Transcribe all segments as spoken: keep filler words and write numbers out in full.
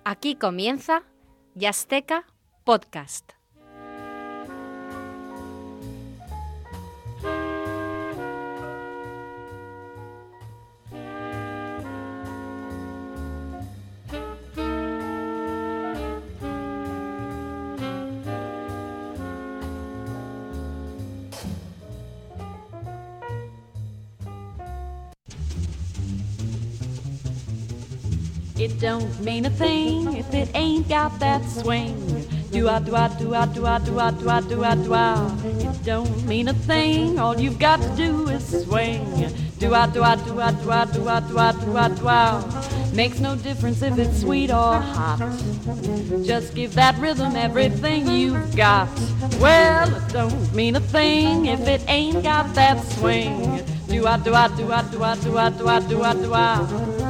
Aquí comienza Yasteca Podcast. It don't mean a thing if it ain't got that swing. Do I, do I, do I, do I, do I, do I, do I, do I. It don't mean a thing, all you've got to do is swing. Do I, do I, do I, do I, do I, do I, do I, do I. Makes no difference if it's sweet or hot. Just give that rhythm everything you've got. Well, it don't mean a thing if it ain't got that swing. Do I, do I, do I, do I, do I, do I, do I, do I.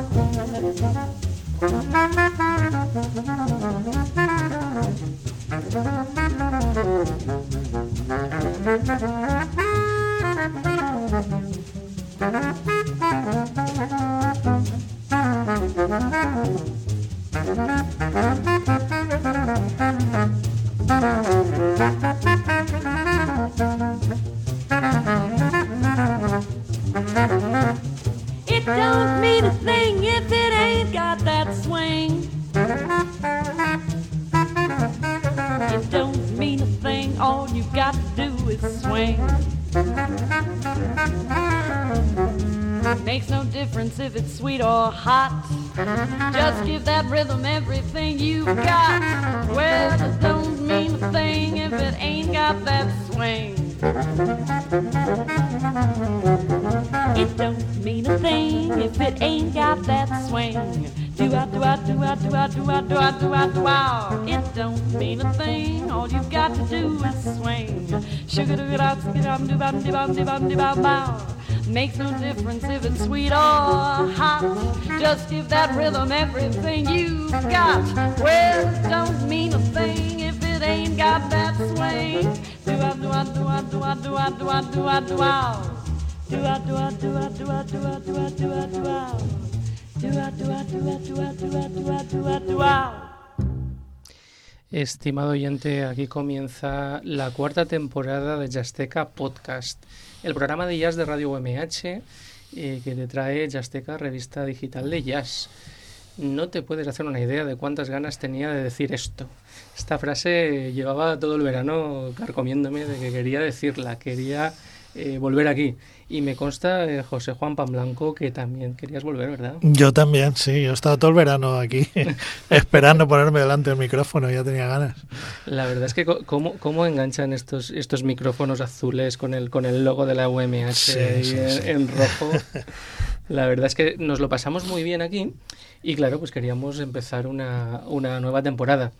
It don't mean a thing if it ain't got that swing. It don't mean a thing, all you got to do is swing. Makes no difference if it's sweet or hot. Just give that rhythm everything you got. Well, it don't mean a thing if it ain't got that swing. It don't mean a thing if it ain't got that swing. Do I, do I, do I, do I, do I, do I, do I, do I. It don't mean a thing, all you've got to do is swing. Sugar do it out, do bum, do bum, do bum, do bum, do bum, bow. Makes no difference if it's sweet or hot. Just give that rhythm everything you've got. Well, it don't mean a thing if it ain't got that swing. Do I, do I, do I, do I, do I, do I, do I, do I. Do I, do I, do I, do I, do I, do I, do I, do I. Do I, do I, do I, do I, do I, do I, do I, do I. Estimado oyente, aquí comienza la cuarta temporada de Yasteca Podcast, el programa de jazz de Radio U M H eh, que te trae Yasteca, revista digital de jazz. No te puedes hacer una idea de cuántas ganas tenía de decir esto. Esta frase llevaba todo el verano carcomiéndome de que quería decirla, quería eh, volver aquí. Y me consta, eh, José Juan Pamblanco, que también querías volver, ¿verdad? Yo también, sí. Yo he estado todo el verano aquí esperando ponerme delante del micrófono. Ya tenía ganas. La verdad es que cómo, cómo enganchan estos estos micrófonos azules con el con el logo de la U M H sí, ahí sí, en, sí. en rojo. La verdad es que nos lo pasamos muy bien aquí y, claro, pues queríamos empezar una, una nueva temporada.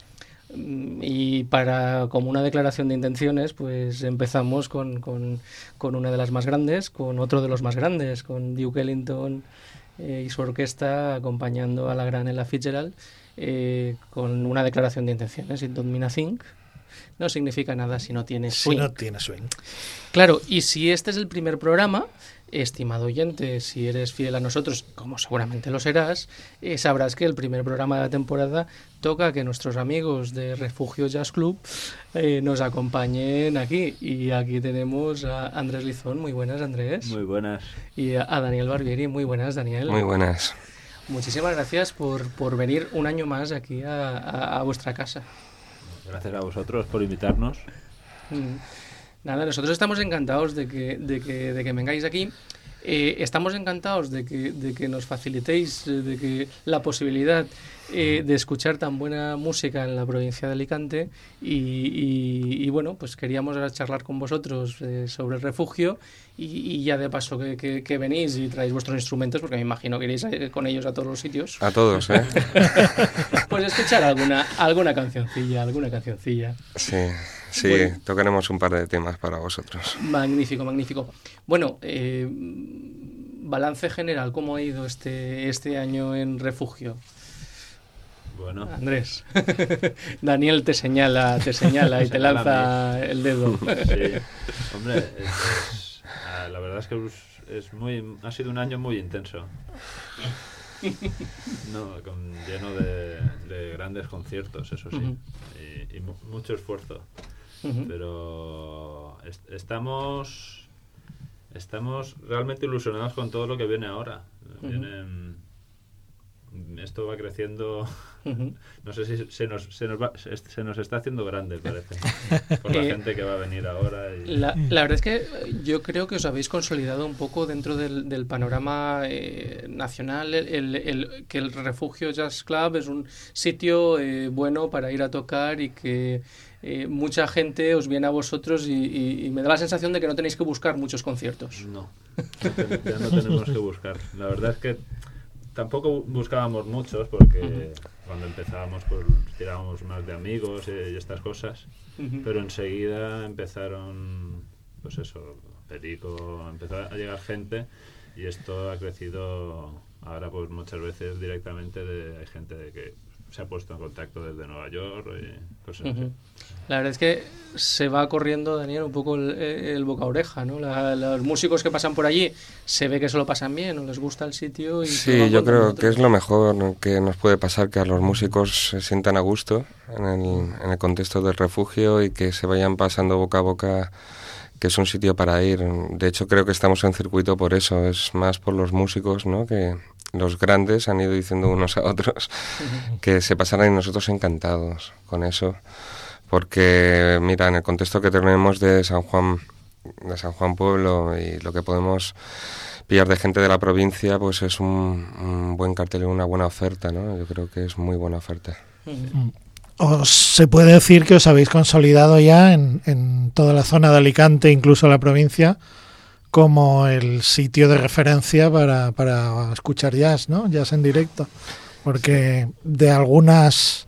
Y para como una declaración de intenciones, pues empezamos con, con, con una de las más grandes, con otro de los más grandes, con Duke Ellington eh, y su orquesta acompañando a la gran Ella Fitzgerald, eh, con una declaración de intenciones. It don't mean a thing. No significa nada si no tiene swing. Si no tiene swing. Claro, y si este es el primer programa, estimado oyente, si eres fiel a nosotros, como seguramente lo serás, eh, sabrás que el primer programa de la temporada toca que nuestros amigos de Refugio Jazz Club eh, nos acompañen aquí. Y aquí tenemos a Andrés Lizón. Muy buenas, Andrés. Muy buenas. Y a, a Daniel Barbieri. Muy buenas, Daniel. Muy buenas. Muchísimas gracias por, por venir un año más aquí a, a, a vuestra casa. Gracias a vosotros por invitarnos. Mm. Nada, nosotros estamos encantados de que, de que, de que vengáis aquí. Eh, estamos encantados de que, de que nos facilitéis de que la posibilidad eh, de escuchar tan buena música en la provincia de Alicante y, y, y bueno, pues queríamos ahora charlar con vosotros eh, sobre el refugio y, y ya de paso que, que, que venís y traéis vuestros instrumentos, porque me imagino que iréis a, con ellos a todos los sitios. A todos, ¿eh? Pues escuchar alguna, alguna cancioncilla, alguna cancioncilla. Sí. Sí, Bueno. Tocaremos un par de temas para vosotros. Magnífico, magnífico. Bueno, eh, balance general, ¿cómo ha ido este, este año en refugio? Bueno. Andrés. Daniel te señala, te señala y te lanza el dedo. Sí. Hombre, es, es, la verdad es que es muy, ha sido un año muy intenso. No, con, lleno de, de grandes conciertos, eso sí, Uh-huh. y, y mu- mucho esfuerzo. Uh-huh. Pero est- estamos estamos realmente ilusionados con todo lo que viene ahora. Uh-huh. Vienen- esto va creciendo. Uh-huh. No sé si se nos, se nos, va- se, se nos está haciendo grande, parece, por la Eh, gente que va a venir ahora. Y, La, la verdad es que yo creo que os habéis consolidado un poco dentro del, del panorama eh, nacional, el, el- el- que el Refugio Jazz Club es un sitio eh, bueno para ir a tocar y que eh, mucha gente os viene a vosotros y, y- y me da la sensación de que no tenéis que buscar muchos conciertos. No, no ten- ya no tenemos que buscar. La verdad es que tampoco buscábamos muchos porque Ujú. cuando empezábamos pues tirábamos más de amigos y, y estas cosas, Ujú. pero enseguida empezaron, pues eso, Perico, empezó a llegar gente y esto ha crecido ahora pues muchas veces directamente de, hay gente de que se ha puesto en contacto desde Nueva York y cosas así. Ujú. La verdad es que se va corriendo, Daniel, un poco el, el boca a oreja, ¿no? La- los músicos que pasan por allí se ve que se lo pasan bien, o les gusta el sitio y se lo Sí, van yo contando a creo que otros. es lo mejor que nos puede pasar, que a los músicos se sientan a gusto en el, en el contexto del refugio y que se vayan pasando boca a boca que es un sitio para ir. De hecho, creo que estamos en circuito por eso, es más por los músicos, ¿no? Que los grandes han ido diciendo unos a otros que se pasaran y nosotros encantados con eso. Porque, mira, en el contexto que tenemos de San Juan, de San Juan Pueblo y lo que podemos pillar de gente de la provincia, pues es un, un buen cartel y una buena oferta, ¿no? Yo creo que es muy buena oferta. Ujú. Os se puede decir que os habéis consolidado ya en, en toda la zona de Alicante, incluso la provincia, como el sitio de referencia para, para escuchar jazz, ¿no? Jazz en directo. Porque de algunas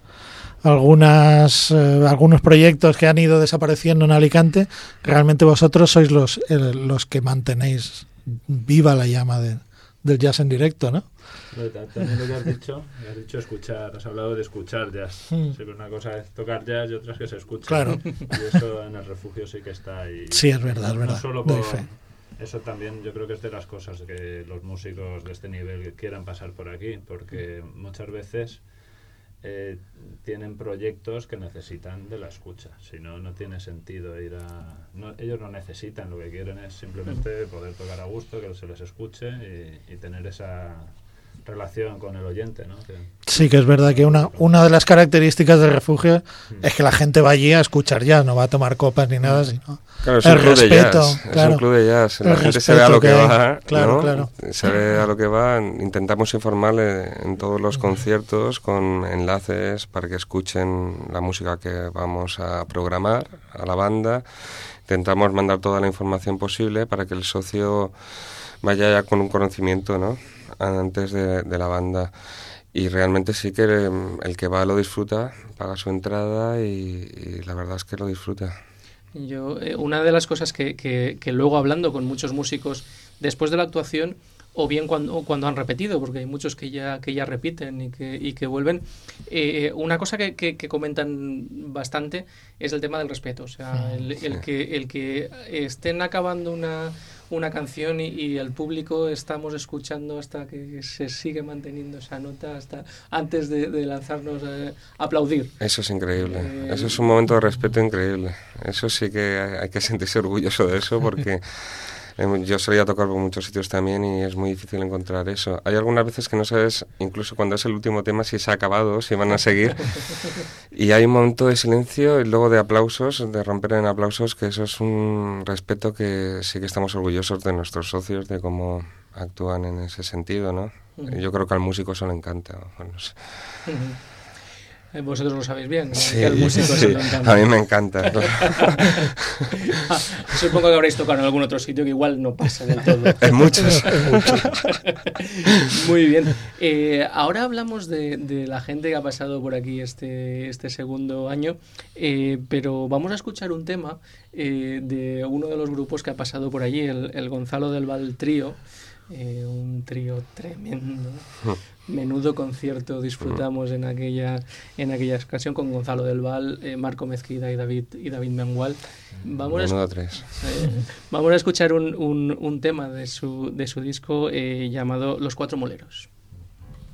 algunas eh, algunos proyectos que han ido desapareciendo en Alicante, realmente vosotros sois los el, los que mantenéis viva la llama de, del jazz en directo, ¿no? Pero ta- También lo que has dicho, has dicho escuchar, has hablado de escuchar jazz. Mm. Sí, pero una cosa es tocar jazz y otra es que se escuche. Claro. Y eso en el refugio sí que está ahí. Sí, es verdad, es No verdad. solo Doy por- fe. eso también yo creo que es de las cosas que los músicos de este nivel quieran pasar por aquí, porque muchas veces eh, tienen proyectos que necesitan de la escucha. Si no, no tiene sentido ir a... No, ellos no necesitan, lo que quieren es simplemente poder tocar a gusto, que se les escuche y, y tener esa relación con el oyente, ¿no? Que, Sí, que es verdad que una, una de las características del refugio es que la gente va allí a escuchar jazz, no va a tomar copas ni nada, sino Claro, es el un club de respeto, jazz, es claro. un club de jazz, la El gente se ve a respeto lo que, que hay. va, Claro, ¿no? claro. Se ve a lo que va, intentamos informarle en todos los conciertos con enlaces para que escuchen la música que vamos a programar a la banda, intentamos mandar toda la información posible para que el socio vaya ya con un conocimiento, ¿no? Antes de, de la banda. Y realmente sí que el, el que va lo disfruta, paga su entrada y, y la verdad es que lo disfruta. Yo, eh, una de las cosas que, que, que luego hablando con muchos músicos después de la actuación, o bien cuando, cuando han repetido, porque hay muchos que ya, que ya repiten y que, y que vuelven, eh, una cosa que, que, que comentan bastante es el tema del respeto. O sea, el, el, que, el que estén acabando una, una canción y, y el público estamos escuchando hasta que se sigue manteniendo esa nota, hasta antes de, de lanzarnos a, a aplaudir. Eso es increíble, Eh, eso es un momento de respeto increíble. Eso sí que hay, hay que sentirse orgulloso de eso porque eh, yo solía tocar por muchos sitios también y es muy difícil encontrar eso. Hay algunas veces que no sabes, incluso cuando es el último tema, si se ha acabado, si van a seguir. Y hay un momento de silencio y luego de aplausos, de romper en aplausos, que eso es un respeto que sí que estamos orgullosos de nuestros socios, de cómo actúan en ese sentido, ¿no? Ujú. Yo creo que al músico eso le encanta. Bueno, no sé. Ujú. Eh, Vosotros lo sabéis bien, ¿no? Sí, Que al músico sí, se le encanta. a mí me encanta. Supongo que habréis tocado en algún otro sitio que igual no pasa del todo. En muchos, en muchos. Muy bien. Eh, ahora hablamos de, de la gente que ha pasado por aquí este, este segundo año, eh, pero vamos a escuchar un tema eh, de uno de los grupos que ha pasado por allí, el, el Gonzalo del Val Trío. Eh, un trío tremendo. Menudo concierto disfrutamos en aquella en aquella ocasión con Gonzalo del Val, eh, Marco Mezquida y David y David Mengual. Vamos a, Menudo tres. eh, vamos a escuchar un, un, un tema de su, de su disco eh, llamado Los Cuatro Moleros.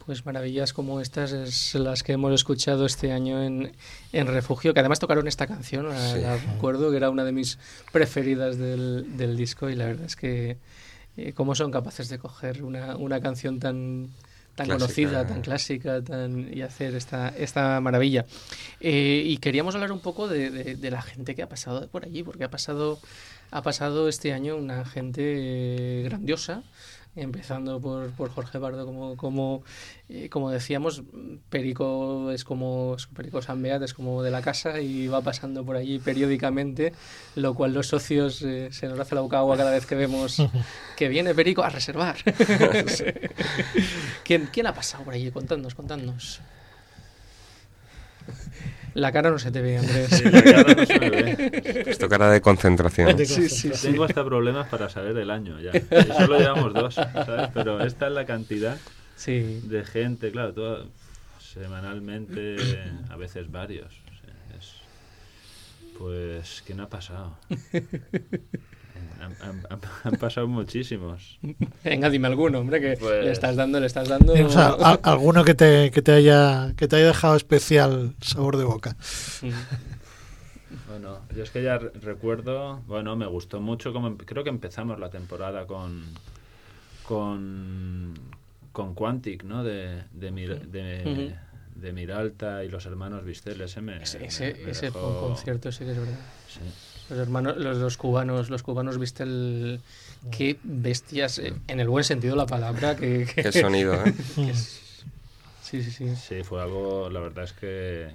Pues maravillas como estas es las que hemos escuchado este año en, en Refugio, que además tocaron esta canción, la, Sí. la recuerdo, que era una de mis preferidas del, del disco, y la verdad es que eh, cómo son capaces de coger una, una canción tan, tan Clásica, conocida, eh. tan clásica, tan, y hacer esta, esta maravilla. Eh, y queríamos hablar un poco de, de, de la gente que ha pasado por allí, porque ha pasado, ha pasado este año una gente eh, grandiosa, empezando por, por Jorge Pardo, como como eh, como decíamos, Perico es como Perico San Beat es como de la casa y va pasando por allí periódicamente, lo cual los socios eh, se nos hace la boca agua cada vez que vemos que viene Perico a reservar. ¿Quién, ¿Quién ha pasado por allí? Contadnos, contadnos. La cara no se te ve, Andrés. Sí, la cara no se me ve. Esto cara de concentración. Sí, sí, sí. Tengo hasta problemas para saber el año ya. Y solo llevamos dos, ¿sabes? Pero esta es la cantidad Sí. de gente, claro, toda, semanalmente, a veces varios. O sea, es, pues, ¿quién ha pasado? Han, han- han- han pasado muchísimos. Venga, dime alguno, hombre, que Pues- le estás dando, le estás dando. O sea, a- alguno que te, que te haya que te haya dejado especial sabor de boca. Bueno, yo es que ya re- recuerdo, bueno, me gustó mucho como em- creo que empezamos la temporada con con con Quantic, ¿no? De de, Mir- de, Ujú. de Miralta y los hermanos Vistel, ese me, Ese, me- ese, me ese fue un dejó- concierto, sí que es verdad. sí. Los hermanos, los, los cubanos, los cubanos, viste el qué bestias, eh, en el buen sentido de la palabra, que, que- Qué sonido, ¿eh? que es- sí, sí, sí. Sí, fue algo, la verdad es que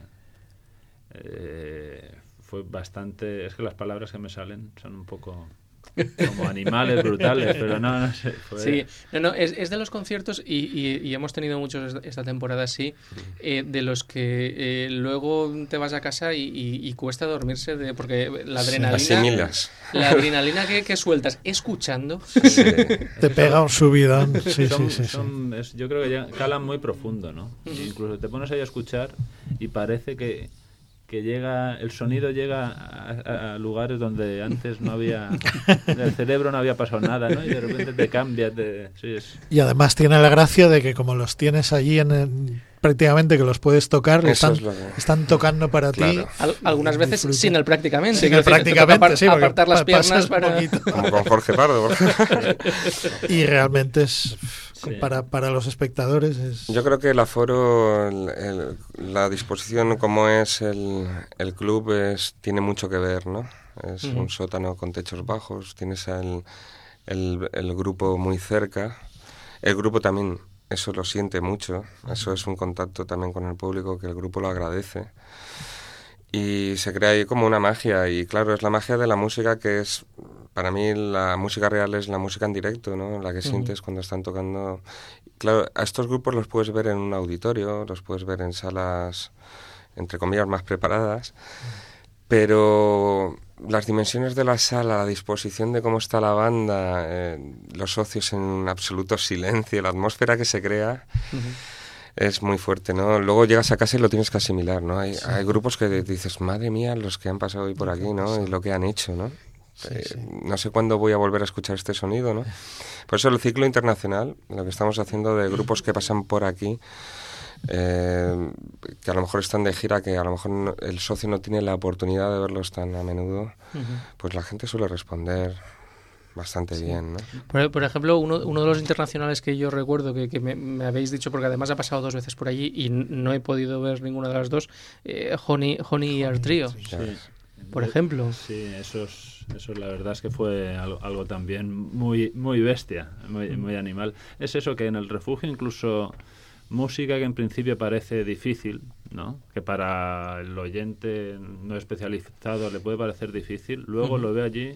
eh, fue bastante, es que las palabras que me salen son un poco como animales brutales, pero no, no sé. Fue, Sí, no, no, es, es de los conciertos y, y- y hemos tenido muchos esta- esta temporada así, eh, de los que eh, luego te vas a casa y, y- y cuesta dormirse de, porque la adrenalina, Asimilas. la adrenalina que, que sueltas escuchando. Sí. Te pega un subidón. Sí, son- sí, sí, sí. son- es- yo creo que ya calan muy profundo, ¿no? Y incluso te pones ahí a escuchar y parece que, que llega, el sonido llega a, a lugares donde antes no había, en el cerebro no había pasado nada, ¿no? Y de repente te cambia, te, sí, es, Y además tiene la gracia de que como los tienes allí en el- prácticamente que los puedes tocar, Eso están, es lo que- están tocando para ti. Claro. Al- algunas veces Disfruta. sin el prácticamente. Sin quiero el decir, te toca prácticamente, apar- sí, porque apartar las pa- piernas pasas un para... poquito. Como con Jorge Pardo. por ejemplo. Y realmente es Sí. para, para los espectadores es Yo creo que el aforo, el- el- la disposición como es el, el club es tiene mucho que ver, ¿no? Es Ujú. un sótano con techos bajos, tienes el, el, el grupo muy cerca. El grupo también eso lo siente mucho, eso es un contacto también con el público que el grupo lo agradece. Y se crea ahí como una magia, y claro, es la magia de la música que es, para mí la música real es la música en directo, ¿no? La que sientes cuando están tocando. Claro, a estos grupos los puedes ver en un auditorio, los puedes ver en salas, entre comillas, más preparadas, pero las dimensiones de la sala, la disposición de cómo está la banda, eh, los socios en absoluto silencio, la atmósfera que se crea... Es muy fuerte, ¿no? Luego llegas a casa y lo tienes que asimilar, ¿no? Hay, hay grupos que dices, madre mía, los que han pasado hoy por aquí, ¿no? Y lo que han hecho, ¿no? Eh, sí. No sé cuándo voy a volver a escuchar este sonido, ¿no? Por eso el ciclo internacional, lo que estamos haciendo de grupos que pasan por aquí, eh, que a lo mejor están de gira, que a lo mejor no- el socio no tiene la oportunidad de verlos tan a menudo, pues la gente suele responder bastante bien, ¿no? Por, por ejemplo, uno, uno de los internacionales que yo recuerdo que, que me, me habéis dicho, porque además ha pasado dos veces por allí y n- no he podido ver ninguna de las dos, eh, Honey, Honey y Our Trio, sí. por ejemplo. Sí, eso es, eso la verdad es que fue algo, algo también muy muy bestia, muy, muy animal. Es eso que en el refugio incluso música que en principio parece difícil, ¿no? Que para el oyente no especializado le puede parecer difícil, luego lo ve allí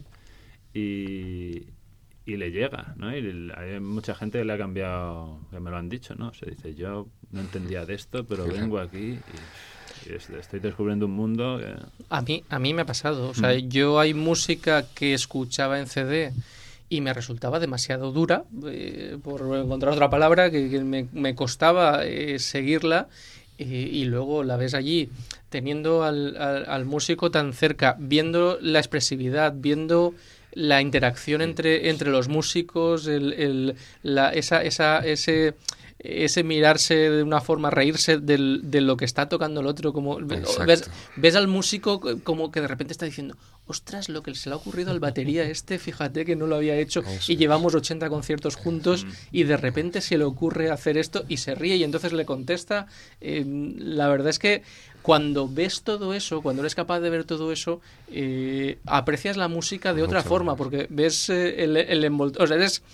y, y le llega, ¿no? Y l- hay mucha gente que le ha cambiado, que me lo han dicho, ¿no? Se dice, yo no entendía de esto, pero vengo aquí y, y es- estoy descubriendo un mundo que... A mí, a mí me ha pasado. O sea, yo hay música que escuchaba en C D y me resultaba demasiado dura, eh, por encontrar otra palabra, que, que me, me costaba eh, seguirla. eh, y luego la ves allí teniendo al, al, al músico tan cerca, viendo la expresividad, viendo la interacción entre, entre los músicos, el, el, la, esa, esa, ese... ese mirarse de una forma, reírse del, de lo que está tocando el otro, como ves, ves al músico como que de repente está diciendo, ostras, lo que se le ha ocurrido al batería este, fíjate que no lo había hecho, eso y llevamos ochenta conciertos juntos y de repente se le ocurre hacer esto y se ríe y entonces le contesta. Eh, la verdad es que cuando ves todo eso, cuando eres capaz de ver todo eso, eh, aprecias la música de otra Mucho forma, más. Porque ves eh, el, el envoltorio, o sea, eres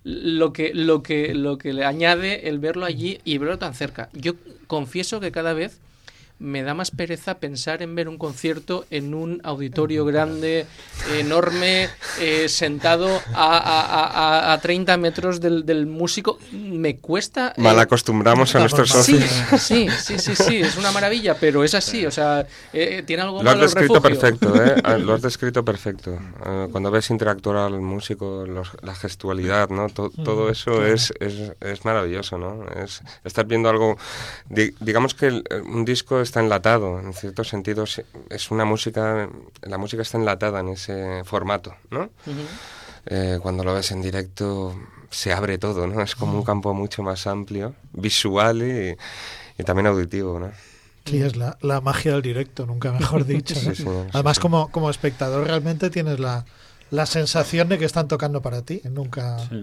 lo que, lo que, lo que le añade el verlo allí y verlo tan cerca. Yo confieso que cada vez me da más pereza pensar en ver un concierto en un auditorio grande, enorme, eh, sentado a, a, a, a treinta metros del, del músico. Me cuesta... Eh, Mal acostumbramos a nuestros socios. Sí, sí, sí, sí, sí, es una maravilla, pero es así, o sea, eh, tiene algo malo el refugio. Lo has descrito perfecto, ¿eh? Lo has descrito perfecto. Eh, cuando ves interactuar al músico, los, la gestualidad, ¿no? Todo, todo eso claro. es, es, es maravilloso, ¿no? Es, estás viendo algo... Di, digamos que el, un disco está enlatado, en ciertos sentidos es una música, la música está enlatada en ese formato, ¿no? Uh-huh. Eh, cuando lo ves en directo se abre todo, ¿no? Es como un campo mucho más amplio, visual y, y también auditivo, ¿no? Sí, es la, la magia del directo, nunca mejor dicho, ¿no? sí, sí, Además, sí. Como, como espectador realmente tienes la, la sensación de que están tocando para ti, nunca... Sí.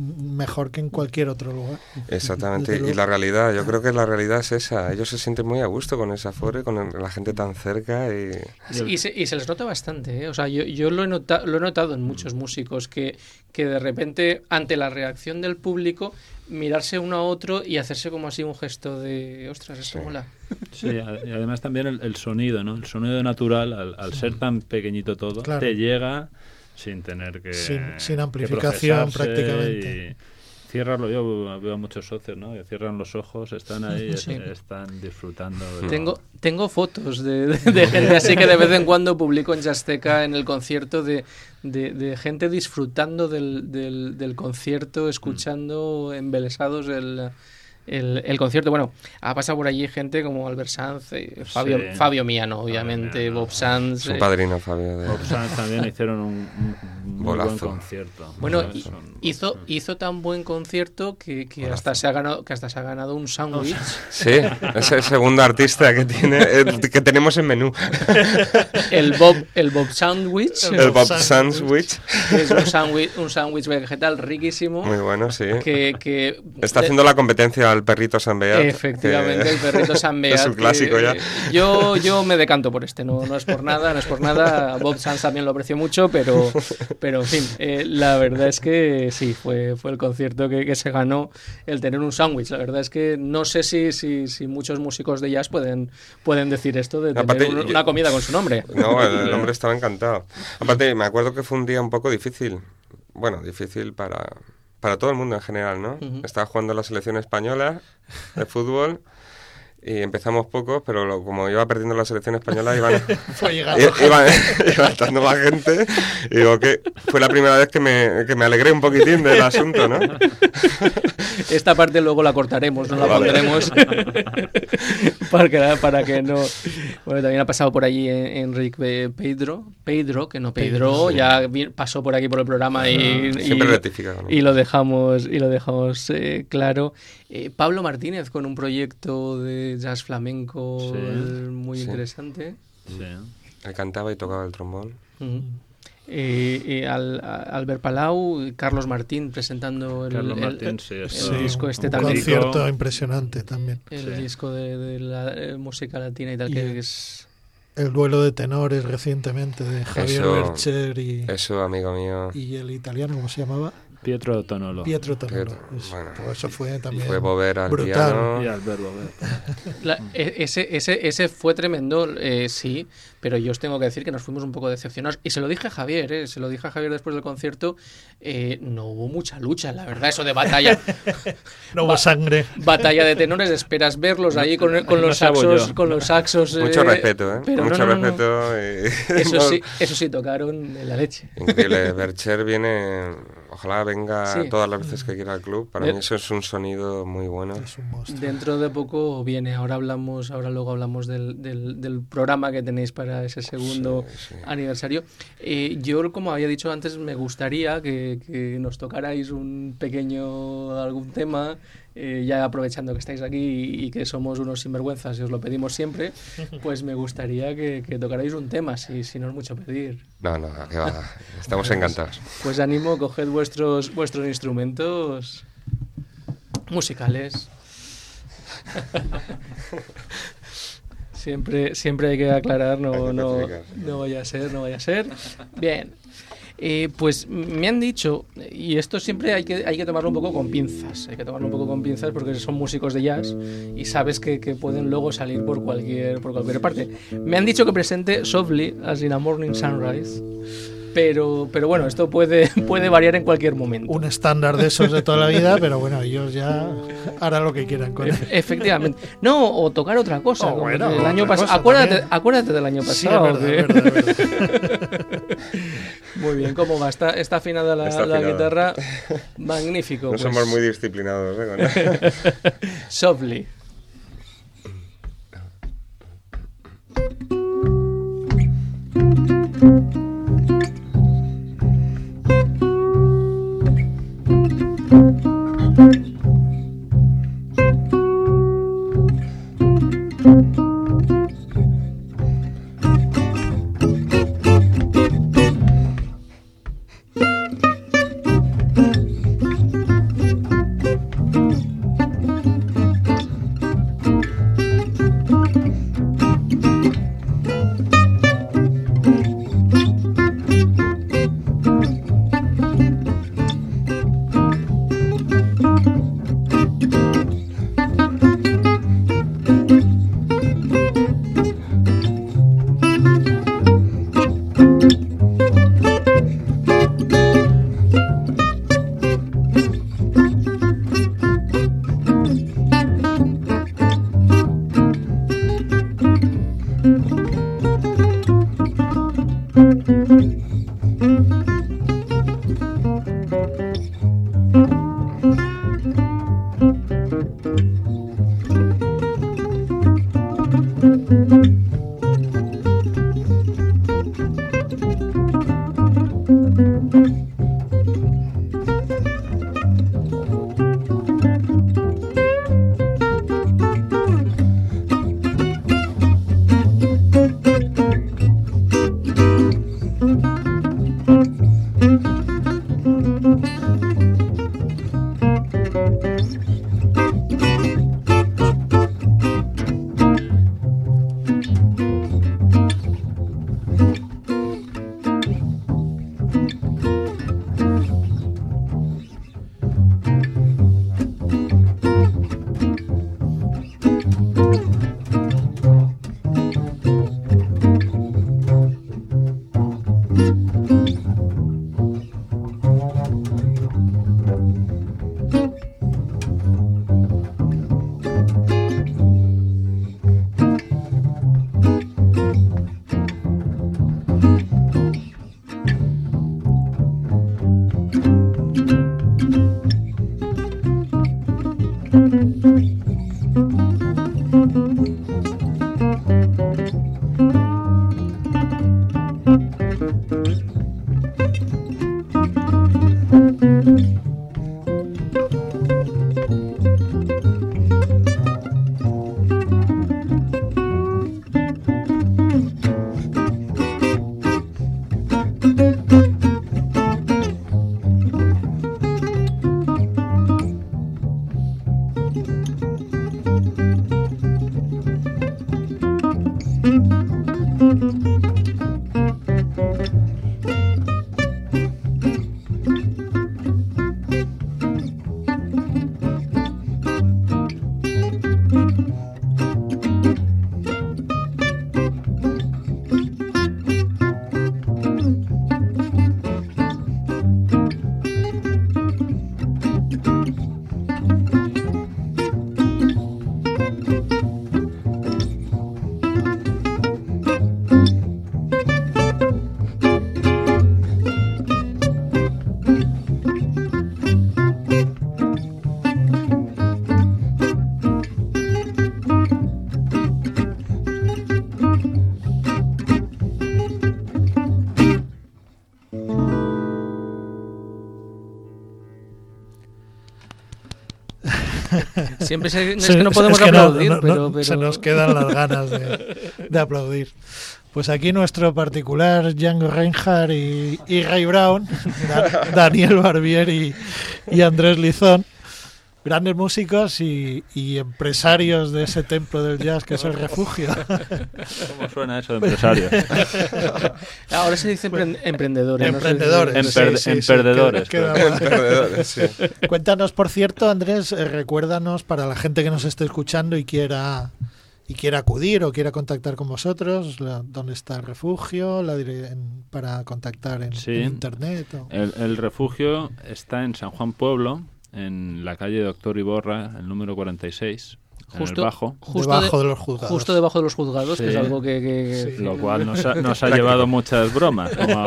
Mejor que en cualquier otro lugar. Exactamente, y la realidad, yo creo que la realidad es esa, ellos se sienten muy a gusto con ese aforo, con el, la gente tan cerca y... Sí, y, se, y se les nota bastante, ¿eh? O sea, yo, yo lo, he nota, lo he notado en muchos músicos que, que de repente, ante la reacción del público, mirarse uno a otro y hacerse como así un gesto de, ostras, esto sí. mola. Sí, y además también el, el sonido, ¿no? El sonido natural, al, al sí. ser tan pequeñito todo, claro. te llega... sin tener que sin, sin amplificación que prácticamente. Y cierrarlo, yo veo a muchos socios, ¿no? Que cierran los ojos, están ahí, sí. es, están disfrutando. De tengo lo... tengo fotos de, de, de gente así que de vez en cuando publico en Jazzteca en el concierto de, de, de gente disfrutando del, del, del concierto, escuchando mm. embelesados el El, el concierto. Bueno, ha pasado por allí gente como Albert Sanz, eh, Fabio, sí. Fabio Miano, obviamente, Miano. Bob Sanz. Su padrino, Fabio. De... Bob Sanz también hicieron un, un muy buen concierto. Bueno, y, hizo, hizo tan buen concierto que, que, hasta se ha ganado, que hasta se ha ganado un sándwich. Sí, es el segundo artista que tiene que tenemos en menú. El Bob, el Bob Sandwich. El, el Bob Sandwich. Es un sándwich un sándwich vegetal riquísimo. Muy bueno, sí. Que, que está haciendo la competencia al perrito San Beat. Efectivamente, que... el perrito San Beat. Es un clásico que, ya. Yo, yo me decanto por este, no, no es por nada, no es por nada. Bob Sanz también lo aprecio mucho, pero, pero en fin, eh, la verdad es que sí, fue, fue el concierto que, que se ganó el tener un sándwich. La verdad es que no sé si, si, si muchos músicos de jazz pueden, pueden decir esto de tener Aparte, un, una comida con su nombre. No, el, el hombre estaba encantado. Aparte, me acuerdo que fue un día un poco difícil. Bueno, difícil para... para todo el mundo en general, ¿no? Uh-huh. Estaba jugando la selección española de fútbol y empezamos pocos, pero lo, como iba perdiendo la selección española, iban, iba, iba, iba estando más gente y digo que fue la primera vez que me, que me alegré un poquitín del asunto, ¿no? Esta parte luego la cortaremos, no la vale. pondremos para, que, para que no... Bueno, también ha pasado por allí Enrique Pedro, Pedro, que no Pedro, sí. ya pasó por aquí por el programa y, Siempre y, rectifica, ¿no? y lo dejamos, y lo dejamos eh, claro. Eh, Pablo Martínez con un proyecto de jazz flamenco sí. muy sí. interesante. Sí. Él cantaba y tocaba el trombón. Uh-huh. Eh, eh, al, a Albert Palau, Carlos Martín presentando el, Carlos el, Martín, el, sí, el, sí. el disco este un también. concierto impresionante también. El sí. disco de, de la eh, música latina y tal, y que el, es... El duelo de tenores recientemente de Javier eso, Bercher y... Eso, amigo mío. Y el italiano, ¿cómo se llamaba? Pietro Tonolo. Pietro Tonolo. Pietro, es, bueno, pues eso fue también fue Bover al brutal. Piano. Y Albert Bover. La, ese, ese, ese fue tremendo, eh, sí, pero yo os tengo que decir que nos fuimos un poco decepcionados. Y se lo dije a Javier, eh, se lo dije a Javier después del concierto. Eh, no hubo mucha lucha, la verdad, eso de batalla. No hubo sangre. Batalla de tenores, esperas verlos ahí con, con los saxos. Con los saxos eh, Mucho respeto, ¿eh? Pero Mucho no, no, respeto. No. Y... Eso, sí, eso sí, tocaron en la leche. Increíble. Bercher viene, ojalá venga sí. todas las veces que quiera al club. Para de... mí eso es un sonido muy bueno. Es un monstruo. Dentro de poco viene, ahora hablamos, ahora luego hablamos del, del, del programa que tenéis para ese segundo sí, sí. aniversario. Eh, yo, como había dicho antes, me gustaría que, que nos tocarais un pequeño, algún tema eh, ya aprovechando que estáis aquí y, y que somos unos sinvergüenzas y os lo pedimos siempre, pues me gustaría que, que tocarais un tema, si, si no es mucho pedir. No, no, que va, estamos pues, encantados. Pues ánimo, coged vuestros, vuestros instrumentos musicales. Siempre, siempre hay que aclarar, no, no, no vaya a ser, no vaya a ser. Bien, eh, pues me han dicho, y esto siempre hay que, hay que tomarlo un poco con pinzas, hay que tomarlo un poco con pinzas porque son músicos de jazz y sabes que, que pueden luego salir por cualquier, por cualquier parte. Me han dicho que presente Softly, as in a Morning Sunrise. Pero, pero bueno, esto puede, puede variar en cualquier momento. Un estándar de esos de toda la vida, pero bueno, ellos ya harán lo que quieran con él. Efectivamente. No, o tocar otra cosa. Oh, como bueno, el año pasado. Acuérdate, acuérdate del año pasado. Sí, es verdad, es verdad, es verdad. Muy bien, ¿cómo va? Está, está afinada la, está la guitarra. Magnífico. No pues. Somos muy disciplinados, ¿eh? Softly. Siempre se, no Se- es que no podemos es que no, aplaudir, no, no, pero, pero... se nos quedan las ganas de, de aplaudir. Pues aquí nuestro particular Django Reinhardt y, y Ray Brown, Da- Daniel Barbier y, y Andrés Lizón, grandes músicos y, y empresarios de ese templo del jazz que es el Refugio. ¿Cómo suena eso de empresario? Ahora se dice empre- emprendedores. no sé si- Emprendedores. Emper- sí, sí, sí, emperdedores, queda- pero- queda- Perdedores, sí. Cuéntanos, por cierto, Andrés, eh, recuérdanos para la gente que nos esté escuchando y quiera y quiera acudir o quiera contactar con vosotros, la- dónde está el refugio, la dire- en- para contactar en, Sí. en internet. O... El, el refugio está en San Juan Pueblo, en la calle Doctor Iborra, el número cuarenta y seis, en Justo, el Bajo. justo debajo de, de los juzgados. Justo debajo de los juzgados, Sí. que es algo que... que- Sí. Lo cual nos ha, nos ha llevado muchas bromas. Como...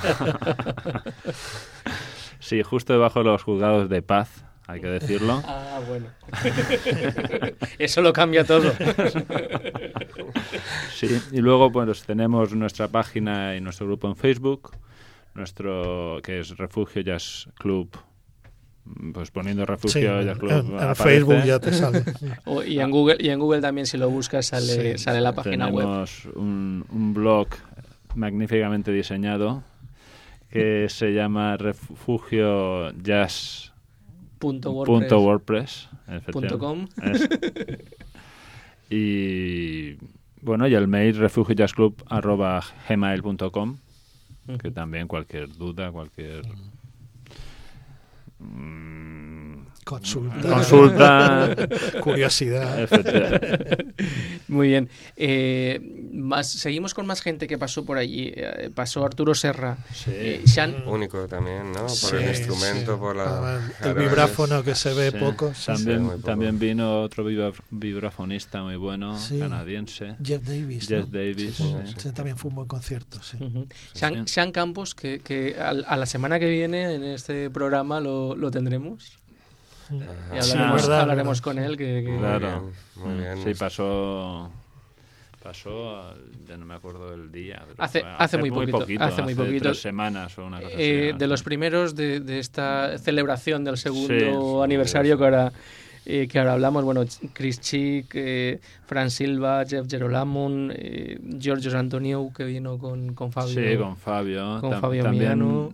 sí, justo debajo de los juzgados de paz, hay que decirlo. Ah, bueno. Eso lo cambia todo. Sí, y luego pues tenemos nuestra página y nuestro grupo en Facebook, nuestro que es Refugio Jazz Club. Pues poniendo Refugio Sí, Jazz en, Club en aparece. Facebook ya te sale. O- y en Google y en Google también, si lo buscas, sale, Sí, sale la página web. Tenemos un, un blog magníficamente diseñado que se llama Refugio Jazz Punto punto WordPress. WordPress, Punto com. Es- y bueno, y el mail refugiojazzclub arroba gmail punto com, que también cualquier duda, cualquier mm, Consulta. consulta, Curiosidad. efectivamente. Muy bien. Eh, más, seguimos con más gente que pasó por allí. Eh, pasó Arturo Serra. Sí. Eh, se han- Único también, ¿no? Por Sí, el instrumento, sí. por la... Ah, el claro, vibráfono que se ve Sí. poco. Sí, También, sí, muy poco. también vino otro vibra- vibrafonista muy bueno, Sí. canadiense, Jeff Davis. Jeff ¿no? Davis. Sí, sí. sí. Ese también fue un buen concierto. Sí. Ujú. Sean, sí. Sean Campos, que, que al- a, la semana que viene en este programa lo, lo tendremos. Y Ajá. Sí, hablaremos, verdad, hablaremos verdad. con él. Que, que- Muy Claro. bien, muy bien. Sí, pasó. Pasó, ya no me acuerdo del día. pero Hace- fue hace muy poquito, hace muy poquito. tres semanas o una cosa eh, así. de los primeros de, de esta celebración del segundo Sí, sí, aniversario sí. que ahora eh, que ahora hablamos. Bueno, Ch- Chris Chick, eh, Fran Silva, Jeff Gerolamun, eh, Georgios Antoniou, que vino con, con Fabio. Sí, con Fabio. con Tam- Fabio también Miano.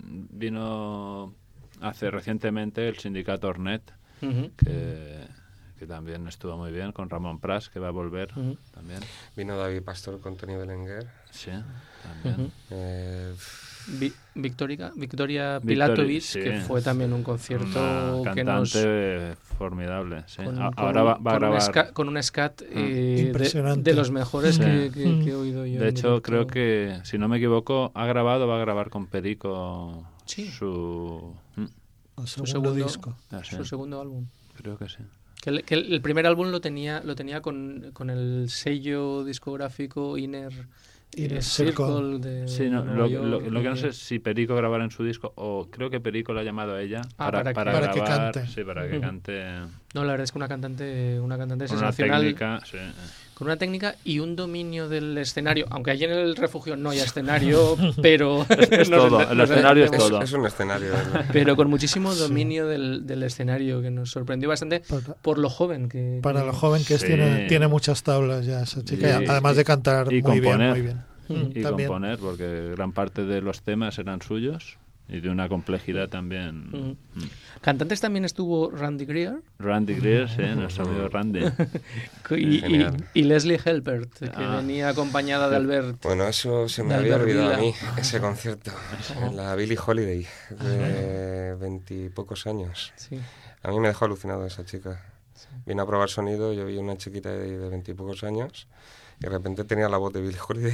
vino hace recientemente el sindicato Ornet, Ujú, que, que también estuvo muy bien, con Ramón Pras, que va a volver ujú, también. Vino David Pastor con Tony Belenguer. Sí, también. ujú. Eh, Vi- Victoria, Victoria Victori- Pilatovic, sí. que fue también un concierto Una que nos... cantante formidable. Sí. Con, A- con Ahora un- va, va a con un grabar. ska- con un scat eh, de, Impresionante. de los mejores Sí. que, que- que he oído yo. De en hecho, directo. creo que, si no me equivoco, ha grabado, va a grabar con Perico Sí. su... Mm, El su segundo, segundo, disco. ah, sí, su segundo álbum. creo que sí. Que el, que el- el primer álbum lo tenía lo tenía con, con el sello discográfico Inner, Inner eh, Circle. de Sí, no, Nueva lo, York, lo- lo que no y- sé es si Perico grabará en su disco o creo que Perico la ha llamado a ella Ah, para que- para que grabar, cante. sí, para que Ujú. cante No, la verdad es que una cantante una cantante con una sensacional, técnica, sí. con una técnica y un dominio del escenario, aunque allí en el refugio no hay escenario, pero Es nos todo, ente- el nos escenario es es, entendemos. todo. es un escenario. ¿verdad? Pero con muchísimo dominio del, del escenario, que nos sorprendió bastante Para, por lo joven que... para que- lo joven que es, Sí. tiene, tiene muchas tablas ya esa chica. Y- y además de cantar y muy bien, componer. muy bien. Mm, Y también. componer, porque gran parte de los temas eran suyos y de una complejidad también. Ujú. Mm. Cantantes también estuvo Randy Greer Randy Greer, sí, nuestro amigo Randy. y, y, Genial. y Leslie Helpert, que Ah. venía acompañada de Albert. Bueno, eso se me De había Albert olvidado a Vila. mí, ese concierto. En la Billie Holiday, de veintipocos años. Sí. A mí me dejó alucinado esa chica. Vino a probar sonido, yo vi una chiquita de veintipocos años y de repente tenía la voz de Billie Holiday.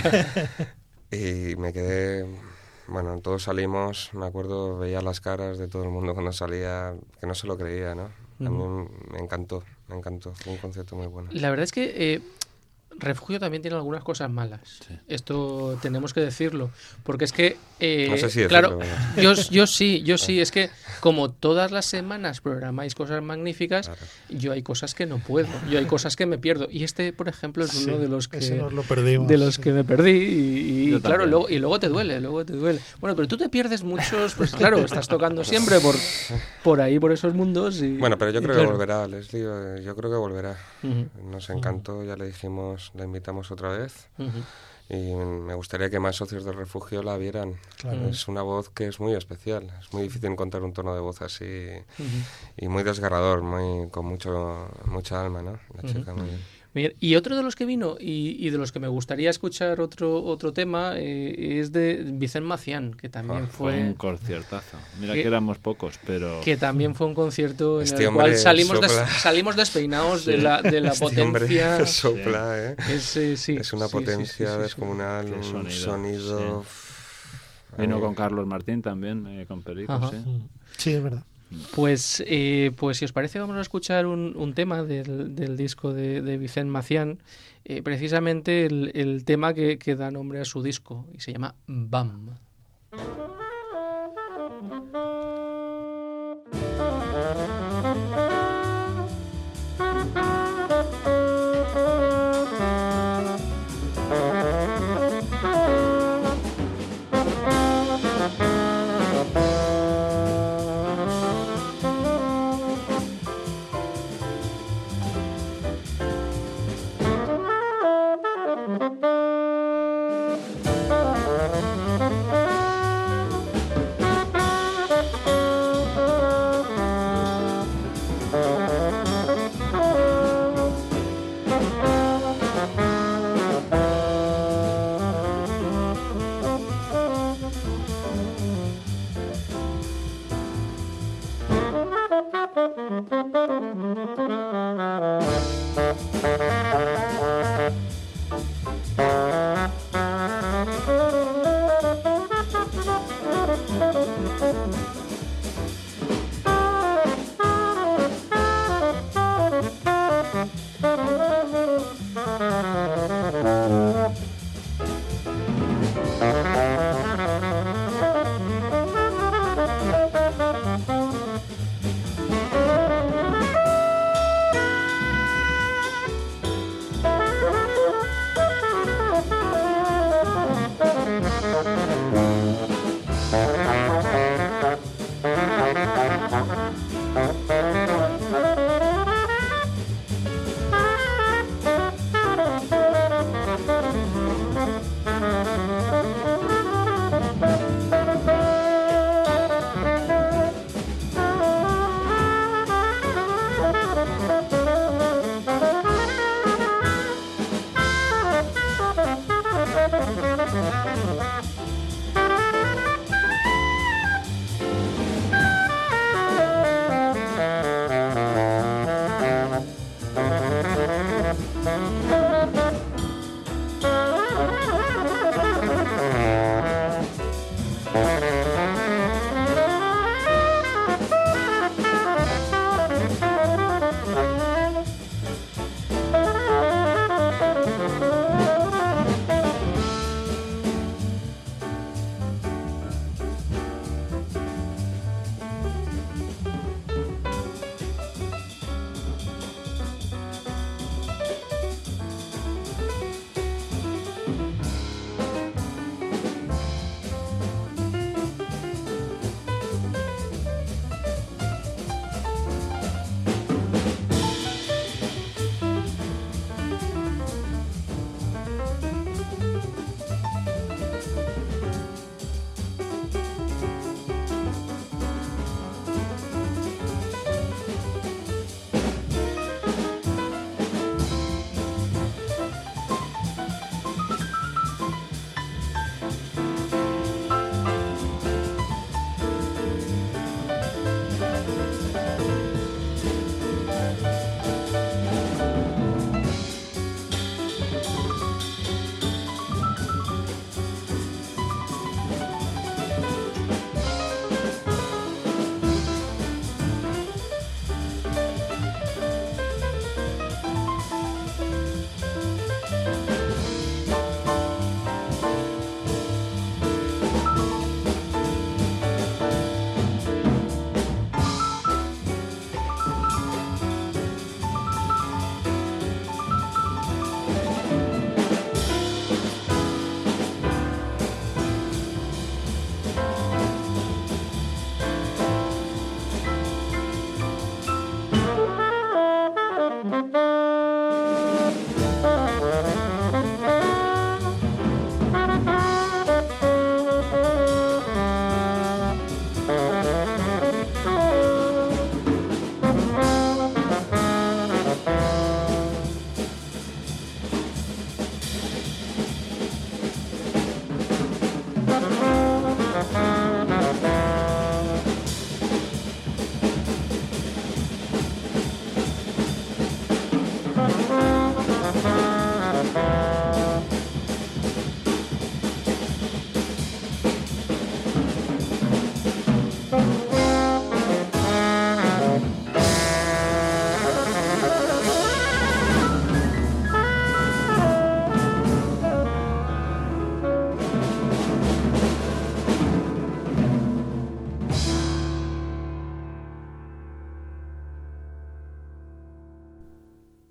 Y me quedé... Bueno, todos salimos, me acuerdo, veía las caras de todo el mundo cuando salía, que no se lo creía, ¿no? A mí me encantó, me encantó, fue un concierto muy bueno. La verdad es que eh, Refugio también tiene algunas cosas malas. Sí. Esto tenemos que decirlo. Porque es que, eh, No sé si claro, decirlo, yo, yo sí, yo sí. Es que como todas las semanas programáis cosas magníficas, Claro. yo hay cosas que no puedo. Yo hay cosas que me pierdo. Y este, por ejemplo, es uno Sí, de los que ese nos lo perdimos, de los sí. que me perdí. Y, y Yo claro, también. luego, y luego te duele, luego te duele. Bueno, pero tú te pierdes muchos, pues claro, estás tocando siempre por, por ahí, por esos mundos. Y, Bueno, pero yo y creo claro. que volverá, Leslie. eh, Yo creo que volverá. Ujú, Nos encantó, ya le dijimos, la invitamos otra vez. ujú. Y me gustaría que más socios del refugio la vieran. Claro. Es una voz que es muy especial. Es muy difícil encontrar un tono de voz así Ujú. y muy desgarrador, muy con mucho mucha alma, ¿no? La chica, muy bien. Bien, y otro de los que vino y, y de los que me gustaría escuchar otro otro tema eh, es de Vicent Macián, que también Ah, Fue un fue conciertazo. Mira Que- que éramos pocos, pero... que también fue un concierto en Este el hombre cual salimos des- sopla. salimos despeinados de la de la Este hombre potencia. sopla, ¿eh? Es, eh, sí, es una sí, sí, sí, potencia sí, sí. descomunal, Qué un sonido, sonido... Vino a mí- con Carlos Martín también, eh, con Perico, Ajá. sí. Sí, es verdad. Pues, eh, pues si os parece vamos a escuchar un, un tema del, del disco de, de Vicent Macián, eh, precisamente el, el tema que, que da nombre a su disco y se llama Bam.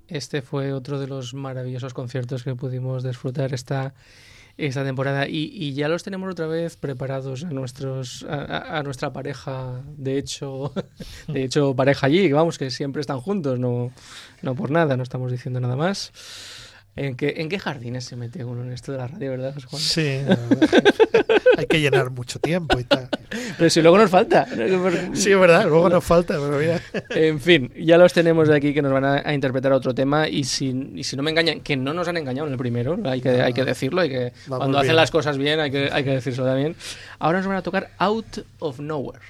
este fue otro de los maravillosos conciertos que pudimos disfrutar esta, esta temporada y, y ya los tenemos otra vez preparados a nuestros a, a nuestra pareja, de hecho, de hecho pareja allí, vamos, que siempre están juntos, no, no por nada, no estamos diciendo nada más. ¿En qué, ¿En qué jardines se mete uno en esto de la radio, verdad, José Juan? Sí, hay que llenar mucho tiempo y tal. Pero si luego nos falta. Sí, es verdad, luego nos falta, pero mira. En fin, ya los tenemos de aquí que nos van a, a interpretar otro tema y si, y si no me engañan, que no nos han engañado en el primero, hay que, hay que decirlo, hay que, cuando hacen las cosas bien hay que, hay que decirlo también. Ahora nos van a tocar Out of Nowhere.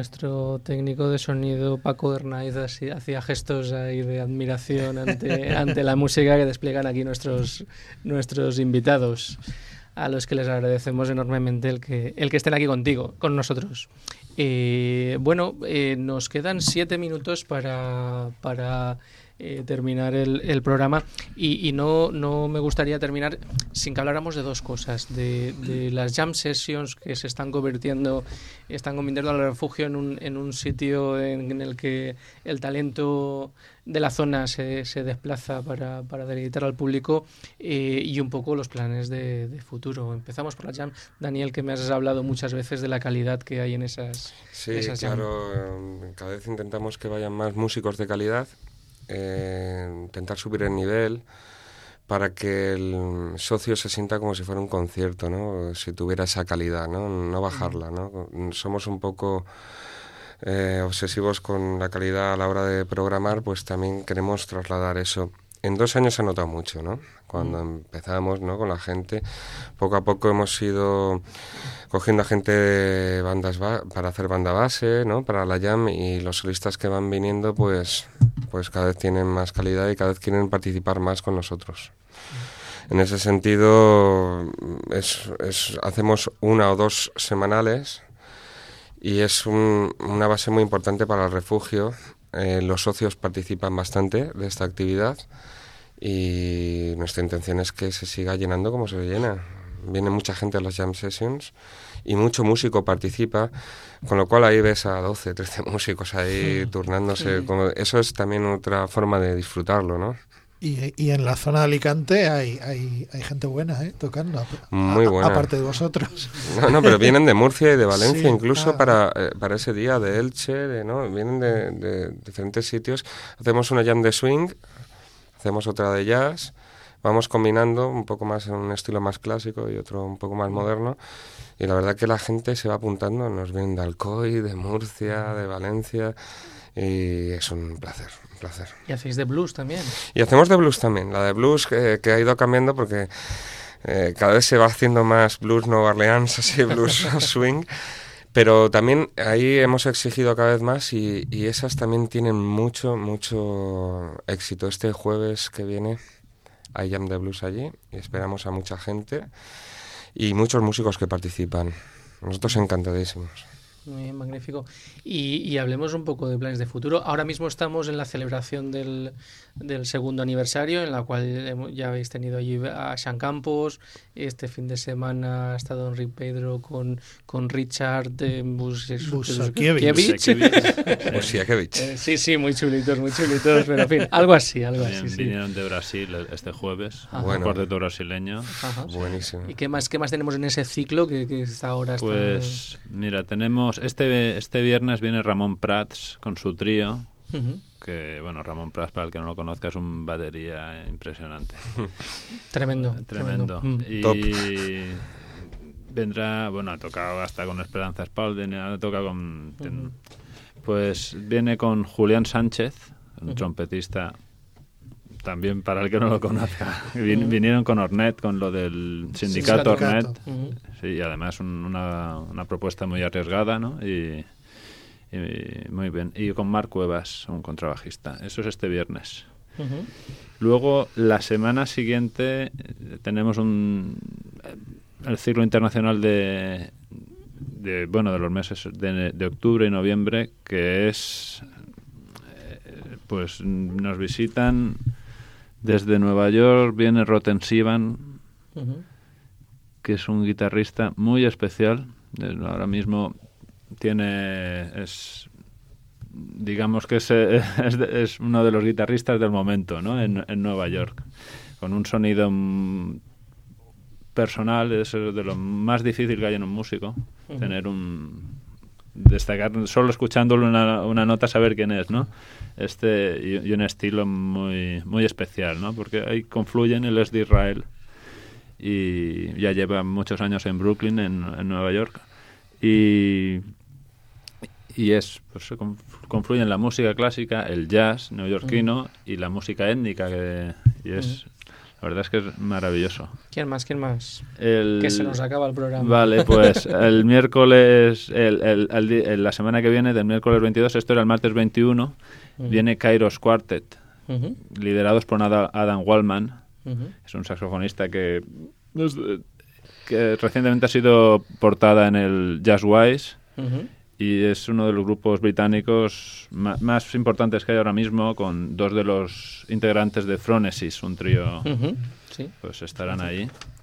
nuestro técnico de sonido, Paco Hernández, así, hacía gestos ahí de admiración ante, ante la música que despliegan aquí nuestros, nuestros invitados, a los que les agradecemos enormemente el que, el que estén aquí contigo, con nosotros. Eh, bueno, eh, nos quedan siete minutos para, para eh, terminar el, el programa y, y no, no me gustaría terminar sin que habláramos de dos cosas, de, de las jam sessions que se están convirtiendo, están convirtiendo al refugio en un, en un sitio en, en el que el talento de la zona se, se desplaza para, para deleitar al público, eh, y un poco los planes de, de futuro. Empezamos por la jam. Daniel, que me has hablado muchas veces de la calidad que hay en esas, sí, esas jam. claro, cada vez intentamos que vayan más músicos de calidad, eh, intentar subir el nivel para que el socio se sienta como si fuera un concierto, ¿no? Si tuviera esa calidad, ¿no? No bajarla, ¿no? Somos un poco Eh, obsesivos con la calidad a la hora de programar, pues también queremos trasladar eso. En dos años se ha notado mucho, ¿no? Cuando mm. empezamos, ¿no?, con la gente, poco a poco hemos ido cogiendo a gente de bandas ba- para hacer banda base, ¿no?, para la jam, y los solistas que van viniendo, pues, pues cada vez tienen más calidad y cada vez quieren participar más con nosotros. En ese sentido, es, es, hacemos una o dos semanales. Y es un, una base muy importante para el refugio. Eh, los socios participan bastante de esta actividad y nuestra intención es que se siga llenando como se llena. Viene mucha gente a las jam sessions y mucho músico participa, con lo cual ahí ves a doce, trece músicos ahí sí. turnándose. Sí. Como, eso es también otra forma de disfrutarlo, ¿no? Y, y en la zona de Alicante hay, hay, hay gente buena, ¿eh?, tocando. Muy buena. A, aparte de vosotros. No, no, pero vienen de Murcia y de Valencia, sí, incluso ah, para, eh, para ese día, de Elche, de, ¿no? Vienen de, de diferentes sitios. Hacemos una jam de swing, hacemos otra de jazz, vamos combinando un poco más en un estilo más clásico y otro un poco más moderno. Y la verdad que la gente se va apuntando, nos vienen de Alcoy, de Murcia, de Valencia, y es un placer. placer. ¿Y hacéis de blues también? Y hacemos de blues también. La de blues que, que ha ido cambiando porque eh, cada vez se va haciendo más blues Nueva Orleans, así blues swing. Pero también ahí hemos exigido cada vez más y, y esas también tienen mucho, mucho éxito. Este jueves que viene hay jam de blues allí y esperamos a mucha gente y muchos músicos que participan. Nosotros encantadísimos. Muy bien, magnífico. Y, y hablemos un poco de planes de futuro. Ahora mismo estamos en la celebración del, del segundo aniversario, en la cual hemos, ya habéis tenido allí a Sean Campos. Este fin de semana ha estado Enrique Pedro con, con Richard eh, Bus- Busakiewicz. Busakiewicz. eh, Sí, sí, muy chulitos, muy chulitos, pero en fin, algo así, algo Bien, así. Vinieron Sí. de Brasil este jueves, Ajá. un cuarteto brasileño. Ajá. Buenísimo. ¿Y qué más, qué más tenemos en ese ciclo que, que está ahora? Está... Pues mira, tenemos este este viernes viene Ramón Prats con su trío, uh-huh. que bueno, Ramón Prats, para el que no lo conozca, es un batería impresionante. Tremendo. Tremendo. tremendo. Y Top. vendrá, bueno, ha tocado hasta con Esperanza Spalding, ha tocado con... Uh-huh. ten, pues viene con Julián Sánchez, un uh-huh. trompetista, también para el que no lo conozca. Vin, uh-huh. Vinieron con Ornet, con lo del sindicato, sindicato. Ornet. Uh-huh. Sí, y además un, una, una propuesta muy arriesgada, ¿no? Y, y muy bien. Y con Marc Cuevas, un contrabajista. Eso es este viernes. Uh-huh. Luego, la semana siguiente, tenemos un el ciclo internacional de, de bueno, de los meses de, de octubre y noviembre, que es, eh, pues nos visitan desde Nueva York, viene Roten Sivan, uh-huh. que es un guitarrista muy especial. Ahora mismo tiene es digamos que es, es, es uno de los guitarristas del momento, ¿no? en, en Nueva York, con un sonido personal. Es de lo más difícil que hay en un músico, uh-huh. tener un destacar solo escuchándolo una, una nota, saber quién es, ¿no? Este y, y un estilo muy muy especial, ¿no? Porque ahí confluyen, él es de Israel y ya lleva muchos años en Brooklyn, en, en Nueva York, y y es pues confluyen la música clásica, el jazz neoyorquino uh-huh. y la música étnica, que y es uh-huh. La verdad es que es maravilloso. ¿Quién más? ¿Quién más? El... Que se nos acaba el programa. Vale, pues el miércoles, el, el, el, el, la semana que viene, del miércoles veintidós, esto era el martes veintiuno, uh-huh. viene Kairos Quartet, uh-huh. liderados por Adam Wallman. Uh-huh. Es un saxofonista que, que recientemente ha sido portada en el Jazzwise. Uh-huh. Y es uno de los grupos británicos más, más importantes que hay ahora mismo, con dos de los integrantes de Phronesis, un trío, uh-huh. sí. pues estarán ahí.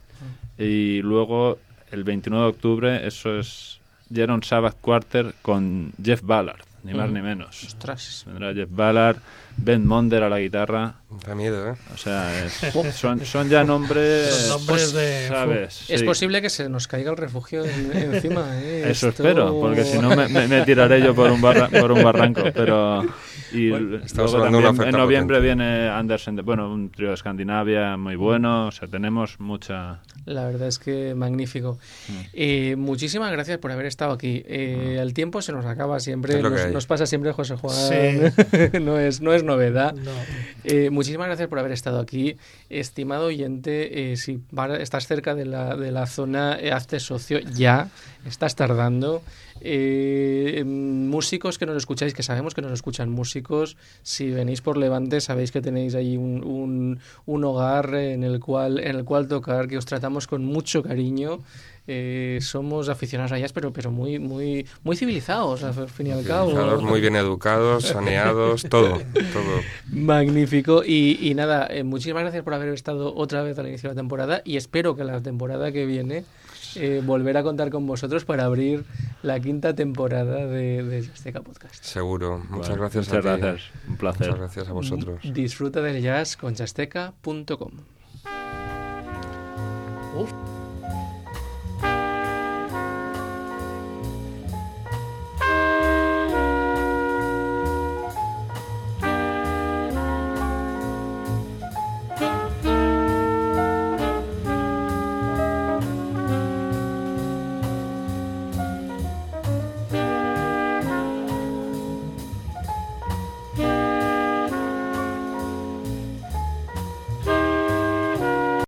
Y luego, el veintinueve de octubre, eso es Jeroen Sabbath Quartet con Jeff Ballard, ni más uh-huh. ni menos. Ostras. Vendrá Jeff Ballard, Ben Monder a la guitarra. Da miedo, ¿eh? O sea, es, son, son ya nombres... Son nombres de... ¿sabes? Es sí. posible que se nos caiga el refugio en, encima. ¿eh? Eso Esto... espero, porque si no me, me, me tiraré yo por un, barra, por un barranco. Pero y bueno, luego también, en noviembre potente. Viene Andersen, de, bueno, un trío de Escandinavia muy bueno. O sea, tenemos mucha... La verdad es que magnífico. Mm. Eh, muchísimas gracias por haber estado aquí. Eh, mm. El tiempo se nos acaba siempre. Nos, nos pasa siempre, José Juan. Sí. no, es, no es novedad. No. Eh, muchísimas gracias por haber estado aquí. Estimado oyente, eh, si estás cerca de la, de la zona, eh, hazte socio ya. Estás tardando. Eh, músicos que nos escucháis, que sabemos que nos escuchan músicos, si venís por Levante sabéis que tenéis ahí un, un, un hogar en el cual en el cual tocar, que os tratamos con mucho cariño. Eh, somos aficionados a jazz, pero pero muy muy muy civilizados al fin y al cabo. Muy bien educados, saneados, todo, todo. Magnífico. Y, y nada, eh, muchísimas gracias por haber estado otra vez al inicio de la temporada, y espero que la temporada que viene eh, volver a contar con vosotros para abrir la quinta temporada de, de Jazzteca Podcast. Seguro. Muchas bueno, gracias muchas a ti. gracias. Un placer. Muchas gracias a vosotros. Disfruta del jazz con jazzteca punto com. Uf.